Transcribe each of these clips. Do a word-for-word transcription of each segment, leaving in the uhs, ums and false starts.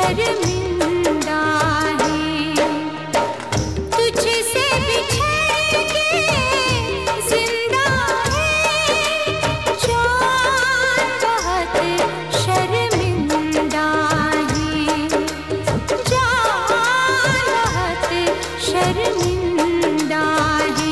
शर्मिंदा है। तुझसे बिछड़ के जिंदा है जान, बहुत शर्मिंदा है जान, बहुत शर्मिंदा है।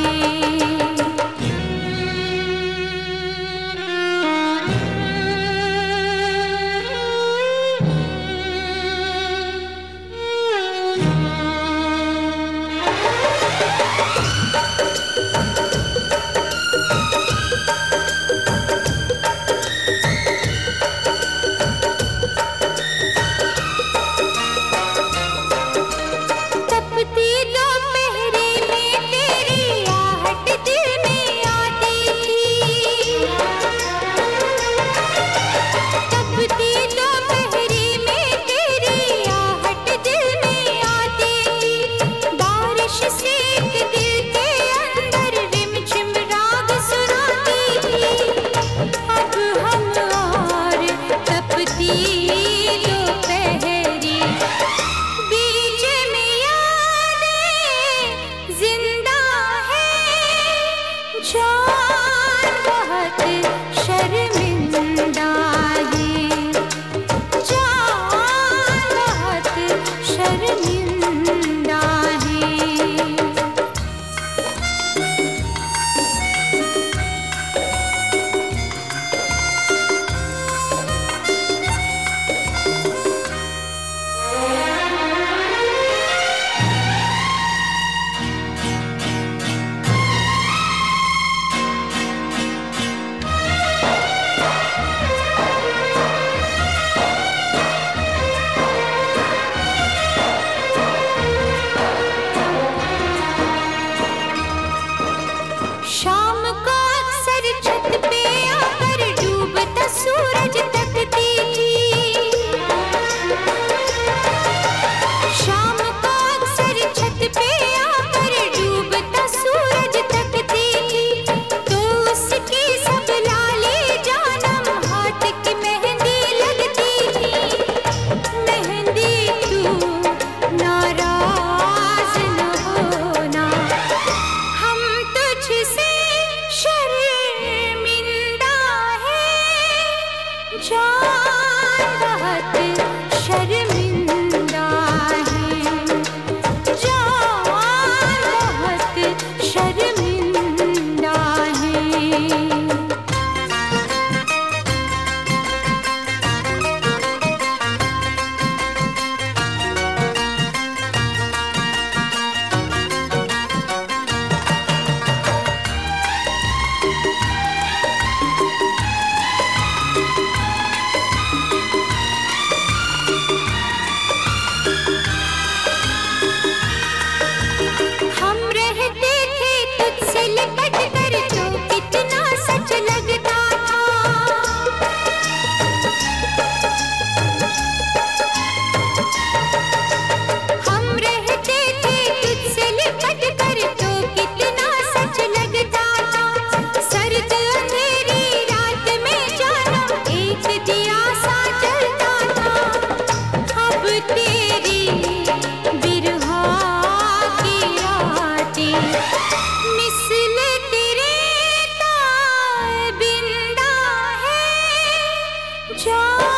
शाम को अक्सर छत पे आकर डूबता सूरज तकती थी। शाम को अक्सर छत पे आकर डूबता सूरज तकती थी। तो उसकी सब लाली जानम हाथ की मेहंदी लगती थी। मेहंदी तू नाराज न होना, हम तुझसे शर्मिंदा है जान, बहुत शर्मिंदा है जान, बहुत शर्मिंदा है। जा